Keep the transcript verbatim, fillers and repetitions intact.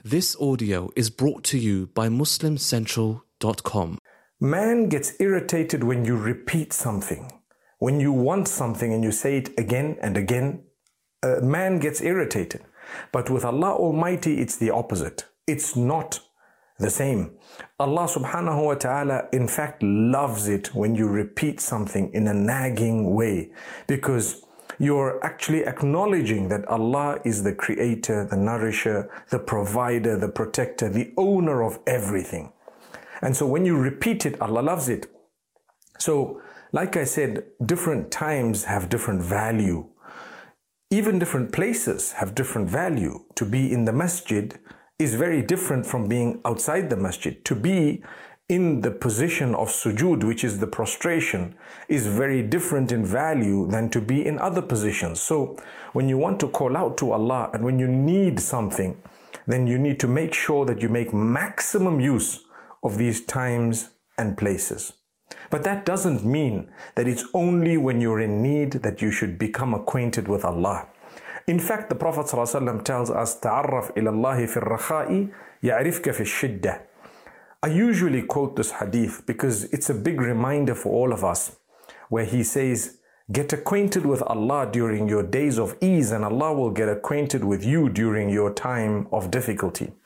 This audio is brought to you by muslim central dot com. Man gets irritated when you repeat something. When you want something and you say it again and again, uh, man gets irritated. But with Allah Almighty, it's the opposite. It's not the same. Allah subhanahu wa ta'ala in fact loves it when you repeat something in a nagging way, because you're actually acknowledging that Allah is the creator, the nourisher, the provider, the protector, the owner of everything. And so when you repeat it, Allah loves it. So, like I said, different times have different value. Even different places have different value. To be in the masjid is very different from being outside the masjid. To be in the position of sujood, which is the prostration, is very different in value than to be in other positions. So when you want to call out to Allah and when you need something, then you need to make sure that you make maximum use of these times and places. But that doesn't mean that it's only when you're in need that you should become acquainted with Allah. In fact, the Prophet ﷺ tells us, تَعَرَّفْ إِلَى اللَّهِ فِي الرَّخَاءِ يَعْرِفْكَ فِي الشِّدَّةِ. I usually quote this hadith because it's a big reminder for all of us, where he says, get acquainted with Allah during your days of ease and Allah will get acquainted with you during your time of difficulty.